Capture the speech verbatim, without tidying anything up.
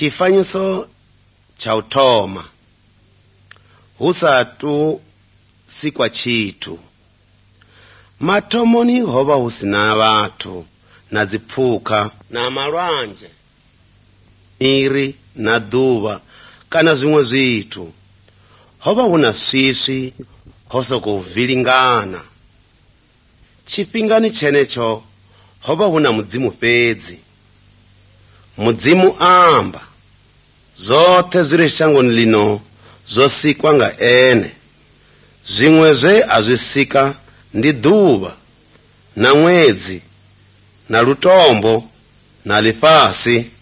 Chifanyiso cha uthoma husatu sikwa chithu. Mathomoni hova husina vathu na ziphuka na malwanje, miri na duva kana zwimwe zwithu. Hova huna swiswi hosokuvilingana. Chipingani chenecho hova huna mudzimu fedzi. Mudzimu amba zothe ziri shangoni lino zosikwa nga ene. Zvimwe zve azvisika ndi duva na mwedzi na lutombo na lifasi.